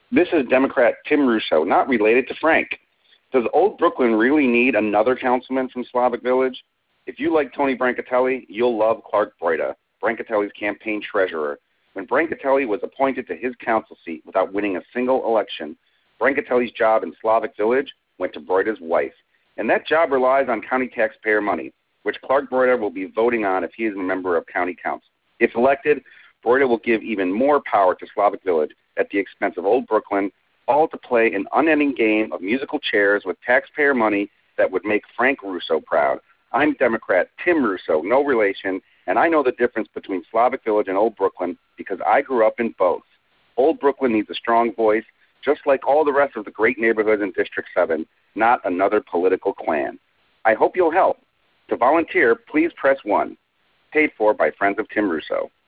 This is Democrat Tim Russo, not related to Frank. Does Old Brooklyn really need another councilman from Slavic Village? If you like Tony Brancatelli, you'll love Clark Broida, Brancatelli's campaign treasurer. When Brancatelli was appointed to his council seat without winning a single election, Brancatelli's job in Slavic Village went to Broida's wife. And that job relies on county taxpayer money, which Clark Broida will be voting on if he is a member of county council. If elected, Broida will give even more power to Slavic Village at the expense of Old Brooklyn, all to play an unending game of musical chairs with taxpayer money that would make Frank Russo proud. I'm Democrat Tim Russo, no relation, and I know the difference between Slavic Village and Old Brooklyn because I grew up in both. Old Brooklyn needs a strong voice, just like all the rest of the great neighborhoods in District 7, not another political clan. I hope you'll help. To volunteer, please press 1. Paid for by Friends of Tim Russo.